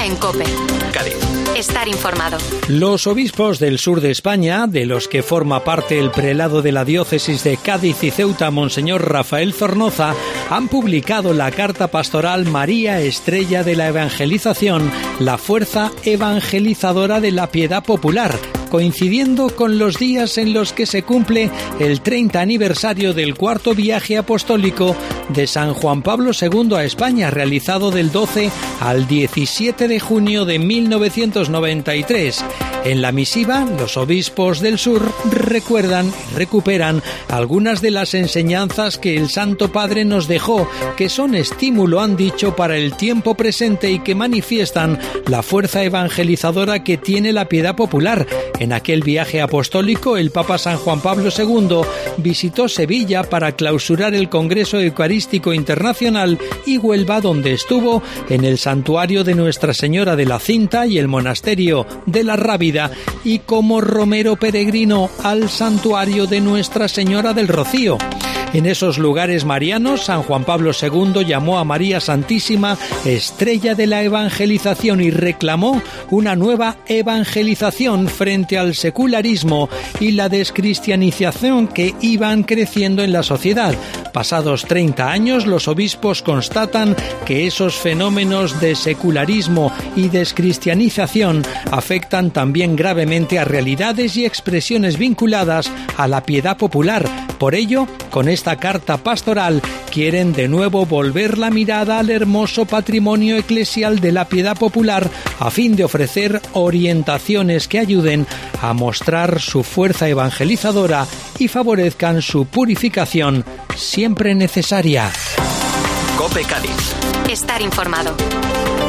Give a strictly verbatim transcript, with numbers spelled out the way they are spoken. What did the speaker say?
en COPE. Cádiz. Estar informado. Los obispos del sur de España, de los que forma parte el prelado de la diócesis de Cádiz y Ceuta, Monseñor Rafael Zornoza, han publicado la carta pastoral María Estrella de la Evangelización, la fuerza evangelizadora de la piedad popular, coincidiendo con los días en los que se cumple el treinta aniversario del cuarto viaje apostólico de San Juan Pablo segundo a España, realizado del doce al diecisiete de junio de mil novecientos noventa y tres. En la misiva, los obispos del sur recuerdan y recuperan algunas de las enseñanzas que el Santo Padre nos dejó, que son estímulo, han dicho, para el tiempo presente y que manifiestan la fuerza evangelizadora que tiene la piedad popular. En aquel viaje apostólico, el Papa San Juan Pablo segundo visitó Sevilla para clausurar el Congreso Eucarístico Internacional y Huelva, donde estuvo en el santuario de Nuestra Señora de la Cinta y el monasterio de la Rábida, y como romero peregrino al santuario de Nuestra Señora del Rocío. En esos lugares marianos, San Juan Pablo segundo llamó a María Santísima Estrella de la Evangelización y reclamó una nueva evangelización frente al secularismo y la descristianización que iban creciendo en la sociedad. Pasados treinta años, los obispos constatan que esos fenómenos de secularismo y descristianización afectan también gravemente a realidades y expresiones vinculadas a la piedad popular. Por ello, con esta carta pastoral quieren de nuevo volver la mirada al hermoso patrimonio eclesial de la piedad popular a fin de ofrecer orientaciones que ayuden a mostrar su fuerza evangelizadora y favorezcan su purificación siempre necesaria. COPE Cádiz. Estar informado.